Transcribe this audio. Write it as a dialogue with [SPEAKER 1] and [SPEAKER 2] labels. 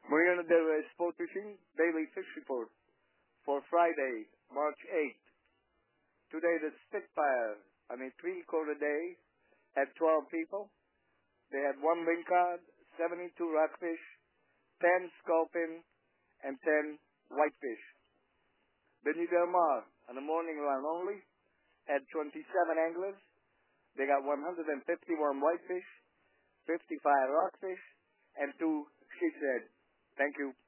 [SPEAKER 1] Marina Del Rey Sport Fishing Daily Fish Report for Friday, March 8th. Today the Spitfire, 3/4 day, had 12 people. They had 1 lingcod, 72 rockfish, 10 sculpin, and 10 whitefish. The New Del Mar, on the morning run only, had 27 anglers. They got 151 whitefish, 55 rockfish, and 2 sheep's head. Thank you.